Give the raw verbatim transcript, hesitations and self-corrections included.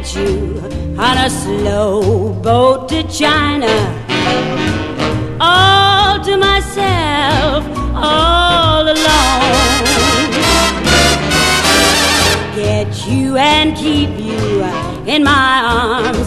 get you on a slow boat to China, all to myself, all alone. Get you and keep you in my arms